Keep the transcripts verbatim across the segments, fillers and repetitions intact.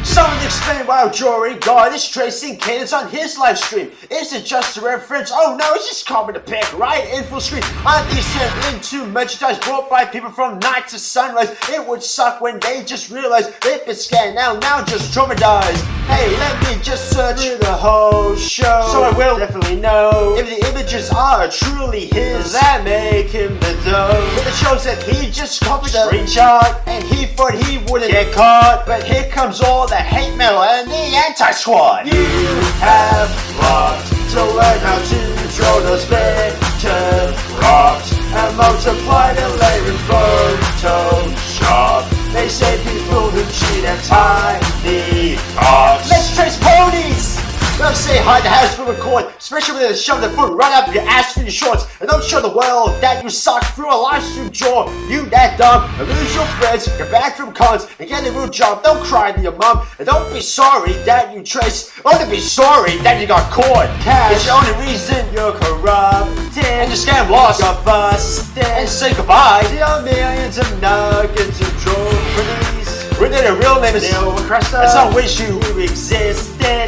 Someone explain why Jory God is tracing cadence on his live stream. Is it just a reference? Oh no, it's just copy the pick right in full screen. Aren't these turned into merchandise bought by people from night to sunrise? It would suck when they just realize they've been scanned now, now just traumatized. Hey, let me just search through the whole show, so I will definitely know if the images are truly his that make him the dough. But it shows that he just copied a screenshot and he thought he wouldn't get caught. But here comes all the hate mail and the anti-squad. You have got to learn how to draw those vector props and multiply the layer in Photoshop. They say people who cheat have tiny cocks. Let's trace ponies! Don't say hi to house for record, especially when they shove their foot right up your ass through your shorts. And don't show the world that you suck through a live stream jaw. You that dumb, and lose your friends, get back from cons, and get a real job. Don't cry to your mom, and don't be sorry that you trace. Only be sorry that you got caught. Cash is the only reason you're corrupted, and your scam lost, got busted, and say goodbye to your millions of nuggets of trophies. When their real name is Neil Cresta, and some wish you existed.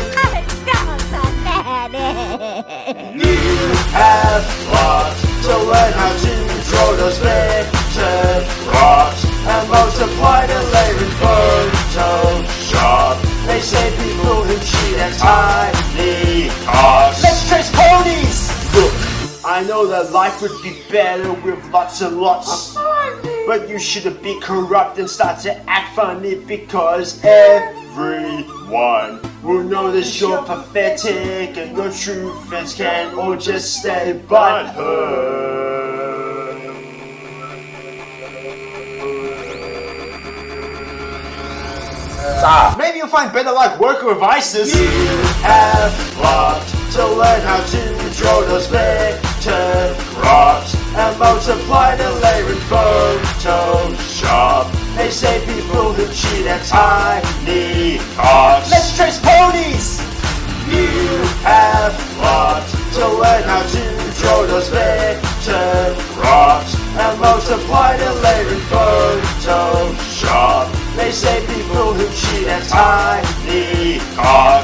You have got to learn how to draw those vector props and multiply the layer in Photoshop. They say people who cheat have tiny cocks. Let's trace ponies! Look, I know that life would be better with lots and lots, but you shouldn't be corrupt and start to act funny, because everyone will notice you're pathetic and your true friends can all just stay butthurt. Ah, maybe you'll find better like work or vices. You have got to learn how to draw those vector props and multiply the layer in Photoshop. They say people who cheat have tiny cocks. Let's trace ponies! You have got to learn how to draw those vector props and multiply the layer in Photoshop. They say people who cheat have tiny cocks.